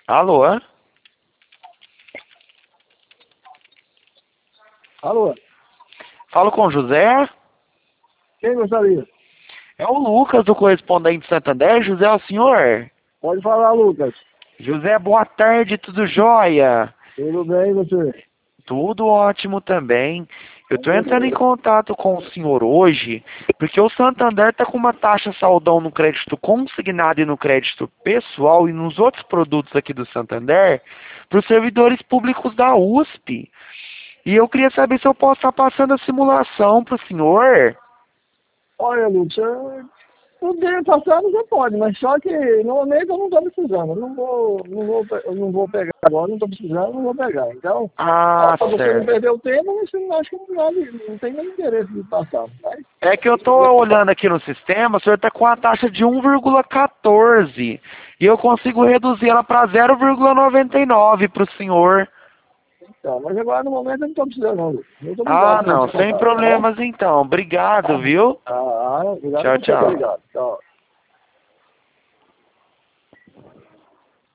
Alô? Alô? Falo com o José? Quem gostaria? É o Lucas, do Correspondente Santander. José é o senhor? Pode falar, Lucas. José, boa tarde, tudo jóia? Tudo bem, você? Tudo ótimo também. Eu estou entrando em contato com o senhor hoje, porque o Santander está com uma taxa saldão no crédito consignado e no crédito pessoal e nos outros produtos aqui do Santander para os servidores públicos da USP. E eu queria saber se eu posso estar passando a simulação para o senhor. Olha, Lucas, o dinheiro passado você pode, mas só que no momento eu não estou precisando. Eu não vou pegar agora, não estou precisando, não vou pegar. Então, Ah, para você não certo. perder o tempo, mas eu acho que não tem nem interesse de passar. Mas, É que eu estou olhando aqui no sistema, o senhor está com a taxa de 1,14 e eu consigo reduzir ela para 0,99 para o senhor. então, mas agora no momento eu não estou precisando, não, Lucas. Muito Ah, obrigado pelo não, seu sem contato, tá bom? problemas então. Obrigado, viu? Obrigado a Tchau, você, tá tchau. ligado?